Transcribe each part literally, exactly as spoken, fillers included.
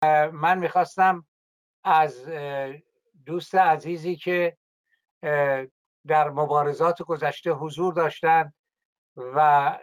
من میخواستم از دوست عزیزی که در مبارزات گذشته حضور داشتند و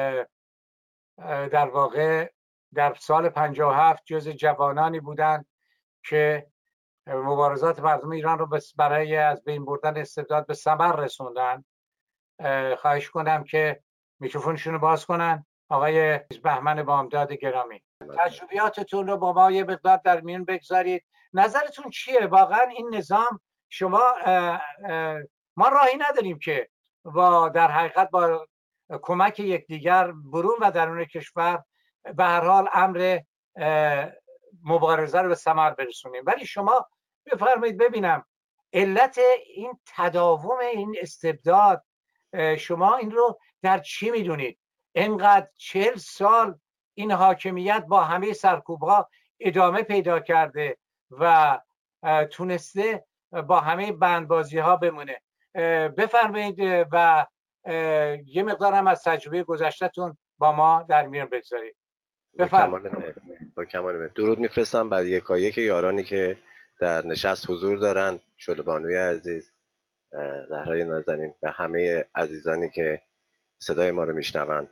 در واقع در سال پنجاه و هفت جز جوانانی بودند که مبارزات مردم ایران رو برای از بین بردن استبداد به ثمر رسوندن، خواهش کنم که میکروفونشون رو باز کنن. آقای بهمن بامداد گرامی، تجربیاتتون رو با ما یه مقدار در میون بگذارید. نظرتون چیه؟ واقعا این نظام، شما اه اه ما راهی نداریم که با در حقیقت با کمک یکدیگر برون و درون کشور به هر حال امر مبارزه رو به ثمر برسونیم، ولی شما بفرمایید ببینم علت این تداوم این استبداد شما این رو در چی میدونید؟ اینقدر چهل سال این حاکمیت با همه سرکوبها ادامه پیدا کرده و تونسته با همه بندبازی ها بمونه. بفرمایید و یه مقدار هم از تجربه گذشته‌تون با ما در میان بگذارید. بفرمایید. با کمال درود میفرستم بر یکایک یارانی که در نشست حضور دارن، شعله بانوی عزیز، زهرای نازنین و همه عزیزانی که صدای ما رو میشنوند.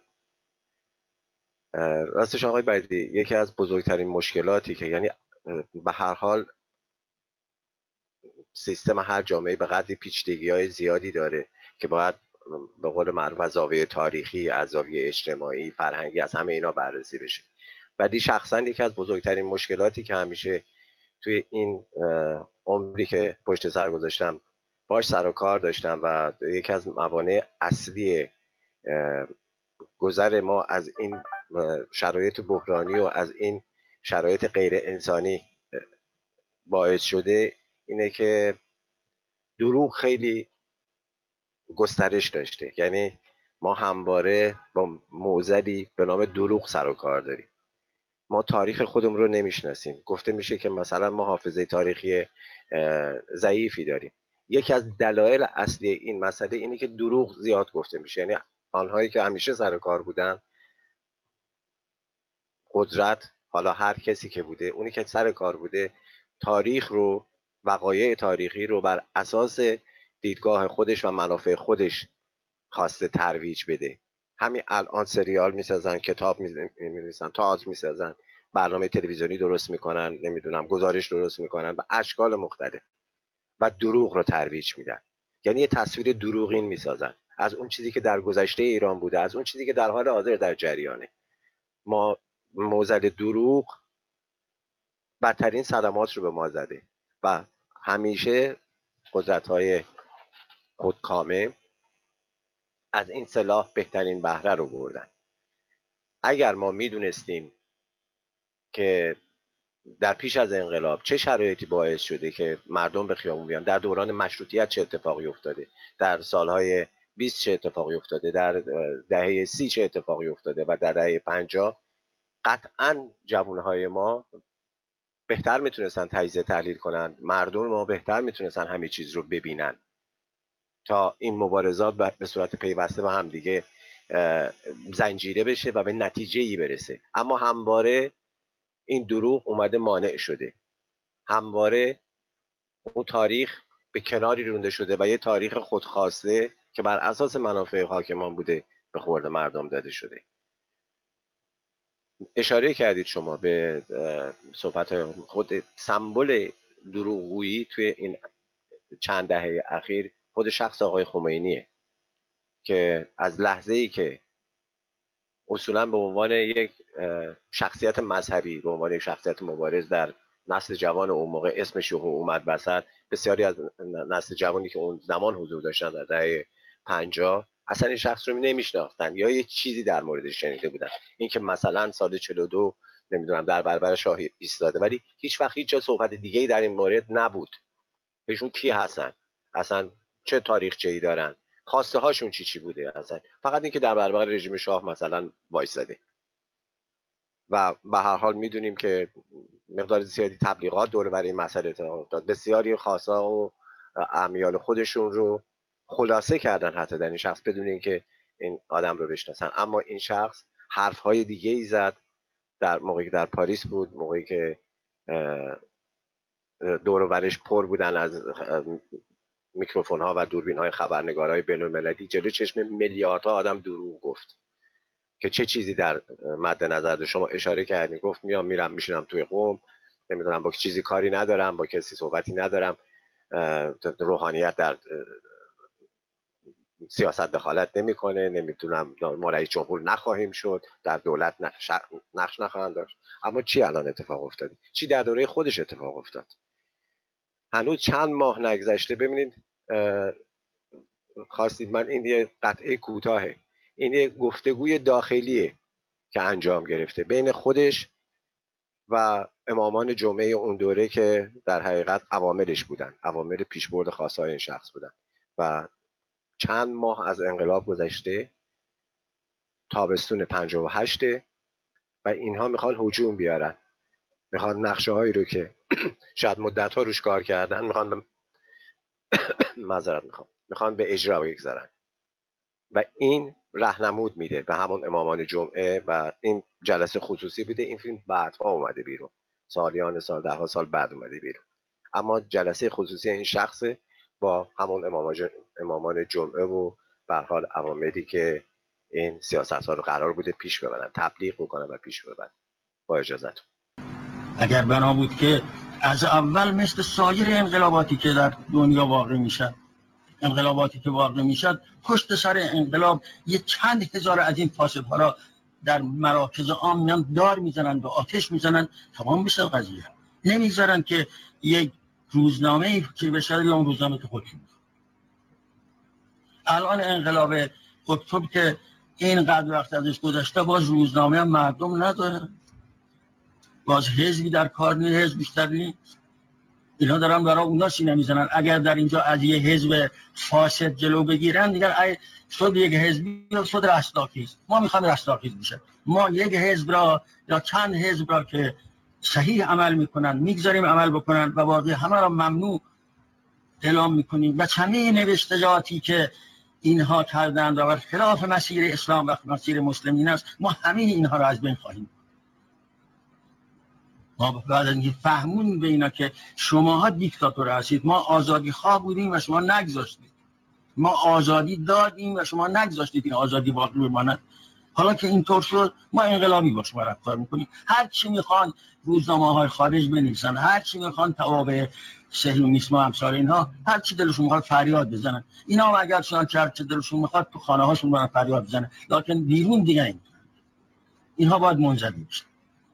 راستش آقای بعدی، یکی از بزرگترین مشکلاتی که یعنی به هر حال سیستم هر جامعه به قدری پیچیدگی‌های زیادی داره که باید به قول معروف از زاویه تاریخی، از زاویه اجتماعی، فرهنگی، از همه اینا بررسی بشه. ولی شخصا یکی از بزرگترین مشکلاتی که همیشه توی این عمری که پشت سر گذاشتم باش سر و کار داشتم و یکی از موانع اصلی گذر ما از این شرایط بحرانی و از این شرایط غیر انسانی باعث شده اینه که دروغ خیلی گسترش داشته. یعنی ما همواره با معضلی به نام دروغ سر و کار داریم. ما تاریخ خودمون رو نمیشناسیم. گفته میشه که مثلا ما حافظه تاریخی ضعیفی داریم. یکی از دلایل اصلی این مسئله اینه که دروغ زیاد گفته میشه. یعنی آنهایی که همیشه سر کار بودن، قدرت، حالا هر کسی که بوده، اونی که سر کار بوده، تاریخ رو، وقایع تاریخی رو بر اساس دیدگاه خودش و منافع خودش خواسته ترویج بده. همین الان سریال میسازن، کتاب می‌نویسن، تئاتر میسازن، برنامه تلویزیونی درست میکنن، نمیدونم گزارش درست میکنن به اشکال مختلف و دروغ رو ترویج میدن. یعنی یه تصویر دروغین میسازن از اون چیزی که در گذشته ایران بوده، از اون چیزی که در حال حاضر در جریانه. ما معضل دروغ بدترین صدمات رو به ما زده و همیشه قدرت‌های خودکامه از این سلاح بهترین بهره رو بردن. اگر ما میدونستیم که در پیش از انقلاب چه شرایطی باعث شده که مردم به خیابون بیان، در دوران مشروطیت چه اتفاقی افتاده، در سالهای بیست چه اتفاقی افتاده، در دهه سی چه اتفاقی افتاده و در دهه پنجاه، قطعاً جوانهای ما بهتر میتونستن تجزیه تحلیل کنن، مردم ما بهتر میتونستن همه چیز رو ببینن تا این مبارزات به صورت پیوسته و هم دیگه زنجیره بشه و به نتیجه‌ای برسه. اما همواره این دروغ اومده مانع شده. همواره اون تاریخ به کناری رونده شده و یه تاریخ خودخواسته که بر اساس منافع حاکمان بوده به خورد مردم داده شده. اشاره کردید شما به صحبت خود سمبل دروغگویی توی این چند دهه اخیر خود شخص آقای خمینیه که از لحظه‌ای که اصولا به عنوان یک شخصیت مذهبی، به عنوان یک شخصیت مبارز در نسل جوان اون موقع اسمش اومد وسط، بسیاری از نسل جوانی که اون زمان حضور داشتن در دهه پنجاه اصلا این شخص رو نمیشناختن یا یه چیزی در موردش شنیده بودن. این که مثلا سال چهل و دو نمیدونم در برابر شاه ایستاده، ولی هیچ وقت هیچ جا صحبت دیگه‌ای در این مورد نبود. ایشون کی هستن؟ اصلا چه تاریخچه‌ای دارن؟ خواسته هاشون چی چی بوده؟ اصلا فقط اینکه در برابر رژیم شاه مثلا وایساده. و به هر حال میدونیم که مقدار زیادی تبلیغات دور برای این مسئله اتفاق افتاد. بسیاری خاصا و امیال خودشون رو خلاصه کردن حتی در این شخص بدون اینکه این آدم رو بشناسن. اما این شخص حرف‌های دیگه ای زد در موقعی که در پاریس بود، موقعی که دور و برش پر بودن از میکروفون ها و دوربین های خبرنگارهای بین‌المللی، جلوی چشم میلیاردها آدم دروغ گفت که چه چیزی در مد نظر شما اشاره کردین. گفت میام میرم میشینم توی قم، نمیدونم با چیزی کاری ندارم، با کسی صحبتی ندارم، روحانیت در سیاست دخالت نمیکنه، نمیدونم ما رئیس جمهور نخواهیم شد، در دولت نقش, نقش نخواهند داشت. اما چی الان اتفاق افتاده؟ چی در دوره خودش اتفاق افتاد؟ هنوز چند ماه نگذشته. ببینید خواستید من این یه قطعه کوتاهه، این یه گفتگوی داخلیه که انجام گرفته بین خودش و امامان جمعه اون دوره که در حقیقت عواملش بودن، عوامل پیشبرد خواستهای این شخص بودن. و چند ماه از انقلاب گذشته، تابستون پنجاه و هشت و اینها میخوان هجوم بیارن، میخوان نقشه هایی رو که شاید مدت ها روش کار کردن میخوان به معذرت میخوام میخوان به اجرا بگذارن و این راهنمود میده به همون امامان جمعه. و این جلسه خصوصی بوده، این فیلم بعدها اومده بیرون، سالیان سال ده ها سال بعد اومده بیرون، اما جلسه خصوصی این شخصه با همون امامان جمعه و به هر حال عواملی که این سیاست ها رو قرار بوده پیش ببرن، تبلیغ بکنن و پیش ببرن. با اجازهتون، اگر بنا بود که از اول مثل سایر انقلاباتی که در دنیا واقع میشد، انقلاباتی که واقع میشد پشت سر انقلاب یه چند هزار از این فاسدها را در مراکز عام میان دار میزنن و آتش میزنن، تمام بشه قضیه. نمیذارن که یک روزنامه که بشه یا روزنامه که خودشون. الان انقلاب اکتبر که اینقدر وقت ازش گذشته باز روزنامه هم مردم نداره، باز حزبی در کار نیست، حزب بیشتر نیست. اینا دارن برای اونا سینه میزنن. اگر در اینجا از یه حزب فاسد جلو بگیرن دیگر شد یک حزبی یا شد رستاخیز. ما میخوایم رستاخیز بشه. ما یک حزب را یا چند حزب را که صحیح عمل میکنن میگذاریم عمل بکنن و باقی همه را ممنوع اعلام میکنیم و همه نوشتجاتی که اینها کردند و بر خلاف مسیر اسلام و مسیر مسلمین است، ما همه اینها را از بین خواهیم. ما بعد از اینکه فهمون به اینا که شماها دیکتاتور هستید، ما آزادی خواه بودیم و شما نگذاشتید، ما آزادی دادیم و شما نگذاشتید این آزادی باقی بماند. حالا که اینطور شد ما انقلابی با شما رفتار میکنیم. هر چی میخوان روزنامه های خارج بنویسن، هر چی میخوان توابع صهیونیسم و امثال اینها، هر چی دلشون میخواد فریاد بزنن. اینا هم اگر شان چه چه دلشون میخواد تو خانه هاشون برن فریاد بزنن، لکن بیرون دیگه این اینها باید منزوی بشن.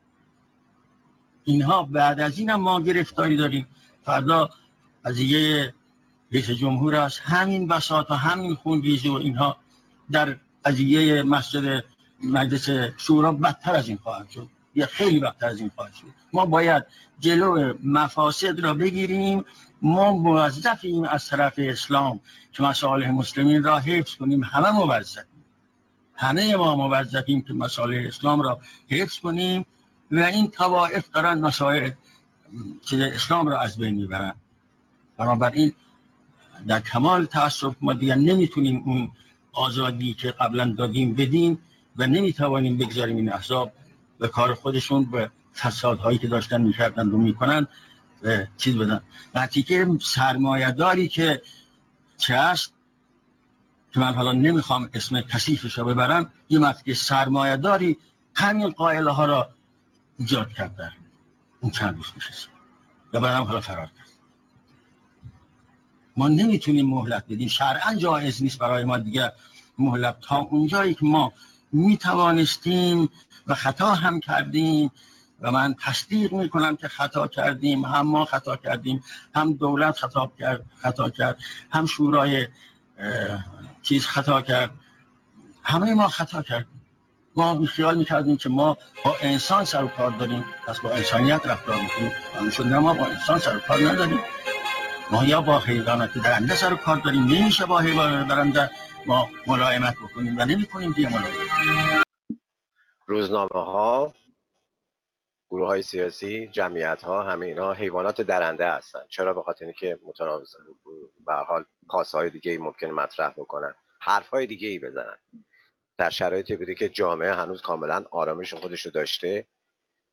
اینها بعد از این هم ما گرفتاری داریم. فردا قضیه رئیس جمهور است، همین بساط و همین خونریزی و اینها در قضیه مسجد مجلس شورا بدتر از این خواهد شد یا خیلی بدتر از این خواهد شد. ما باید جلو مفاسد را بگیریم. ما موظفیم از طرف اسلام که مصالح مسلمین را حفظ کنیم. همه موظفیم، همه ما موظفیم که مصالح اسلام را حفظ کنیم و این طوائف دارن مسائل که اسلام را از بین میبرن. بنابراین در کمال تأسف ما دیگر نمیتونیم اون آزادی که قبلا دادیم بدیم و نمیتوانیم بگذاریم این احزاب به کار خودشون به فسادهایی که داشتن میکردن رو میکنن و چیز بدن. نتیجه سرمایه داری که چه هست که من حالا نمیخوام اسم کثیفش رو ببرم، یه مفتی سرمایه داری همین قائله ها را ایجاد کرده اون چند روز میشه و بعدم حالا فرار کرد. ما نمیتونیم مهلت بدیم، شرعاً جایز نیست برای ما دیگه مهلت تا اونجایی که ما میتوانستیم و خطا هم کردیم و من تصدیق میکنم که خطا کردیم، هم ما خطا کردیم، هم دولت خطا کرد خطا کرد هم شورای چیز خطا کرد، همه ما خطا کردیم. ما خیال میکردیم که ما با انسان سر و کار داریم، پس با انسانیت رفتار میکنیم، اما شد نه، ما با انسان سر و کار نداریم. ما یا با حیوانات درنده سر و کار داریم، نمیشه با حیوانات درنده ما ملائمت بکنیم و نمی کنیم دیگه ملائمت. روزنامه ها، گروه های سیاسی، جمعیت ها، همه اینا حیوانات درنده هستن. چرا؟ به خاطر اینکه متناقض به هر حال خواست های دیگه ای ممکنه مطرح بکنن، حرف های دیگه ای بزنن. در شرایطی بوده که جامعه هنوز کاملا آرامش خودش رو داشته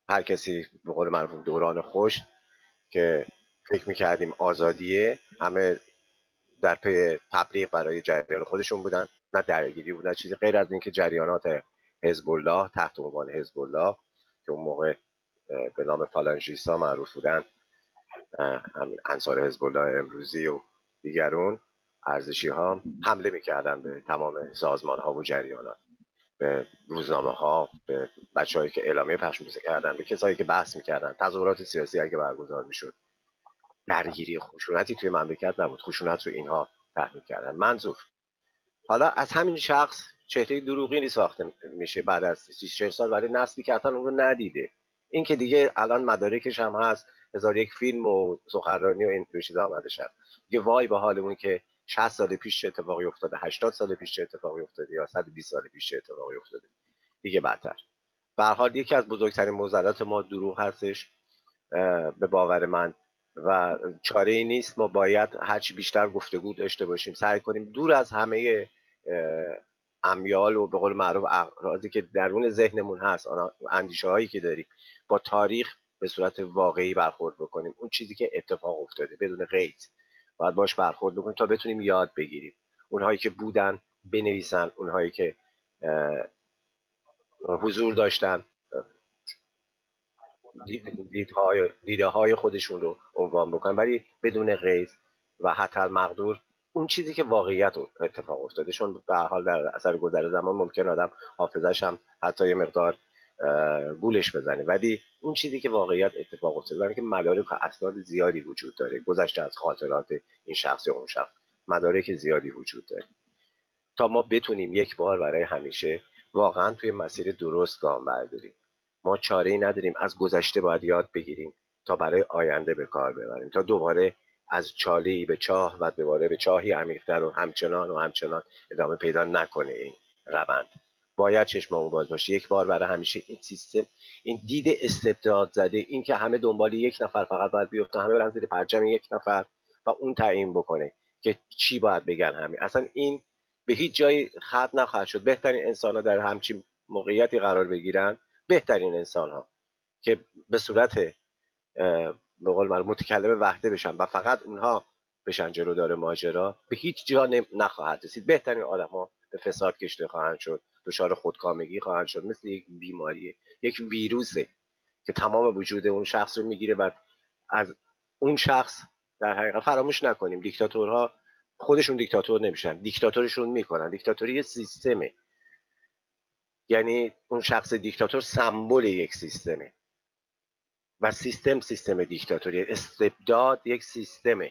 هر کسی به قول معروف دوران خوش که فکر میکردیم آزادیه، همه در پی تبلیغ برای جریان خودشون بودن، نه درگیری بود، نه چیزی غیر از اینکه جریانات حزب الله تحت عنوان حزب الله که اون موقع به نام فالانژیستا معروف بودن، همین انصار حزب الله امروزی و دیگرون ارزشی ها، حمله میکردن به تمام سازمان ها و جریانات، به روزنامه ها، به بچه هایی که اعلامیه پخش میکردن، به کسایی که بحث میکردن، تظاهرات سیاسی اگه برگزار میشد، درگیری خشونتی توی مملکت نبود، خشونت رو اینها تحمیل کردن. منظور حالا از همین شخص چهره دروغینی ساخته میشه بعد از سی و سال برای نسلی که اصلا اون رو ندیده. این که دیگه الان مدارکش هم هست، هزار یک فیلم و سخنرانی و این چیزا آمده شد. دیگه وای به حالمون که شصت سال پیش چه اتفاقی افتاده، هشتاد سال پیش چه اتفاقی افتاده، یا صد و بیست سال پیش چه اتفاقی افتاده. دیگه بدتر. به هر حال یکی از بزرگترین معضلات ما دروغ هستش به باور من، و چاره ای نیست. ما باید هرچی بیشتر گفتگو داشته باشیم، سعی کنیم دور از همه امیال و به قول معروف اغراضی که درون ذهنمون هست، اندیشه هایی که داریم، با تاریخ به صورت واقعی برخورد بکنیم. اون چیزی که اتفاق افتاده بدون قید باید باش برخورد بکنیم تا بتونیم یاد بگیریم. اونهایی که بودن بنویسن، اونهایی که حضور داشتن دیدهای دیده های خودشون رو عنوان بکنن، ولی بدون قید و حتی المقدور اون چیزی که واقعیت اتفاق افتاده. چون به هر حال در اثر گذر زمان ممکن آدم حافظش هم حتی یه مقدار گولش بزنه، ولی اون چیزی که واقعیت اتفاق افتاده، برای که مدارک و اسناد زیادی وجود داره، گذشته از خاطرات این شخص یا اون شخص مدارک زیادی وجود داره، تا ما بتونیم یک بار برای همیشه واقعا توی مسیر درست گام برداریم. ما چاره‌ای نداریم، از گذشته باید یاد بگیریم تا برای آینده به کار ببریم، تا دوباره از چاله‌ای به چاه و دوباره به چاهی عمیق‌تر و همچنان و همچنان ادامه پیدا نکنه این روند. باید چشممون باز باشه، یک بار برای همیشه این سیستم، این دید استبداد زده، این که همه دنبال یک نفر فقط باید بیفتن، همه برن زیر پرچم یک نفر و اون تعیین بکنه که چی باید بگن، همین اصلا این به هیچ جایی ختم نخواهد شد. بهترین انسان‌ها در همچین موقعیتی قرار بگیرن، بهترین انسان‌ها که به صورت به قول معروف متکلم وحده بشن و فقط اونها بشن جلودار ماجرا، به هیچ جا نخواهد رسید. بهترین آدم‌ها به فساد کشیده خواهند شد، دچار خودکامگی خواهند شد، مثل یک بیماریه، یک ویروسه که تمام وجود اون شخص رو میگیره و از اون شخص در حقیقت فراموش نکنیم دیکتاتورها خودشون دیکتاتور نمیشن، دیکتاتورشون میکنن. دیکتاتوری یه سیستمه، یعنی اون شخص دیکتاتور سمبل یک سیستمه و سیستم سیستم دیکتاتوری، استبداد یک سیستمه،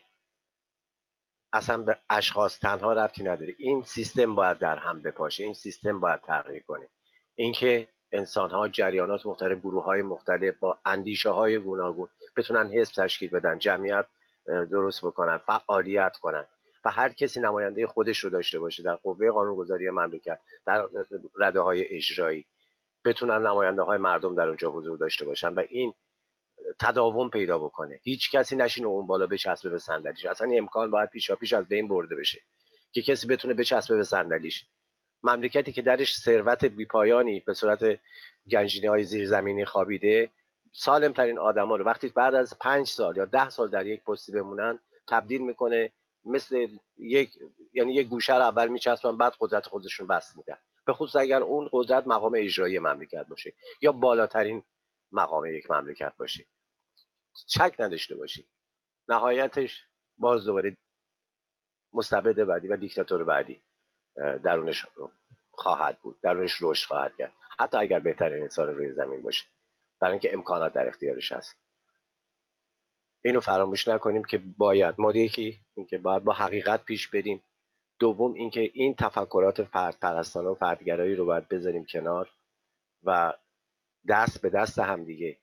اصلا به اشخاص تنها ربطی نداره. این سیستم باید در هم بپاشه، این سیستم باید تغییر کنه. اینکه انسان‌ها، جریانات مختلف، گروه‌های مختلف با اندیشه‌های گوناگون بتونن حزب تشکیل بدن، جمعیت درست بکنن، فعالیت کنن و هر کسی نماینده خودش رو داشته باشه در قوه قانونگذاری مملکت، در رده‌های اجرایی بتونن نماینده های مردم در اونجا حضور داشته باشن و این تداوم پیدا بکنه. هیچ کسی نشینه اون بالا بچسبه به صندلیش، اصلا این امکان باید پیشا پیش از بین برده بشه که کسی بتونه بچسبه به صندلیش. مملکتی که درش ثروت بیپایانی به صورت گنجینه های زیرزمینی خوابیده، سالم ترین آدما رو وقتی بعد از پنج سال یا ده سال در یک پستی بمونن تبدیل میکنه مثل یک، یعنی یک گوشه رو اول میچسبن بعد قدرت خودشون بس میدن، به خصوص اگر اون قدرت مقام اجرایی مملکت باشه یا بالاترین مقام یک مملکت باشه. شک نداشته باشی نهایتش باز دوباره مستبد بعدی و دیکتاتور بعدی درونش خواهد بود، درونش رشد خواهد کرد، حتی اگر بهترین انسان روی زمین باشه، برای اینکه امکانات در اختیارش هست. اینو فراموش نکنیم که باید ما یکی اینکه باید با حقیقت پیش بریم، دوم اینکه این تفکرات فرد پرستانه و فردگرایی رو باید بذاریم کنار و دست به دست هم دیگه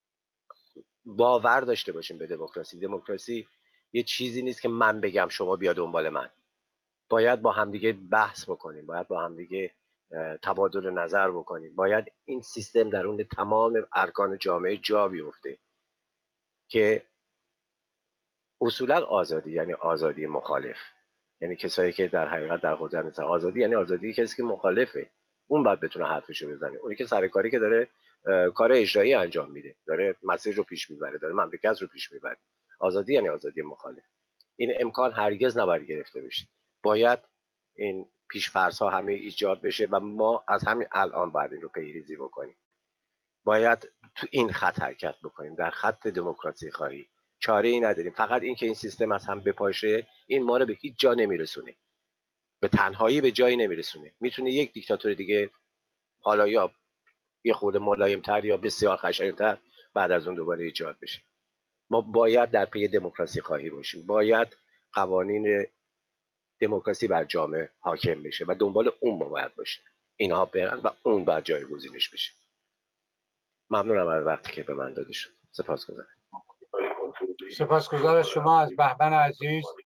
باور داشته باشیم به دموکراسی. دموکراسی یه چیزی نیست که من بگم شما بیا دنبال من. باید با همدیگه بحث بکنیم، باید با همدیگه تبادل نظر بکنیم، باید این سیستم درون تمام ارکان جامعه جا بیفته که اصولا آزادی یعنی آزادی مخالف، یعنی کسایی که در حقیقت در حوزه مثل آزادی یعنی آزادی کسی که مخالفه، اون باید بتونه حرفشو بزنه. اونی که سرکاری که داره کار اجرایی انجام میده، داره مسیر رو پیش میبره، داره مملکت رو پیش میبره. آزادی یعنی آزادی مخالف. این امکان هرگز نباید گرفته بشه. باید این پیش‌فرض ها همه ایجاد بشه و ما از همین الان باید این رو پیریزی بکنیم. باید تو این خط حرکت بکنیم، در خط دموکراسی خواهی. چاره ای نداریم. فقط این که این سیستم از هم بپاشه، این ما رو به هیچ جا نمیرسونه. به تنهایی به جایی نمیرسونه. میتونه یک دیکتاتور دیگه، حالا یا یه خورده ملایم‌تر یا بسیار خشن‌تر، بعد از اون دوباره ایجاد بشه. ما باید در پی دموکراسی خواهی باشیم. باید قوانین دموکراسی بر جامعه حاکم بشه و دنبال اون ما باید باشیم. اینها برن و اون باید جایگزینش بشه. ممنونم از وقتی که به من داده شد. سپاسگزارم. سپاسگزار از شما، از بهمن عزیز.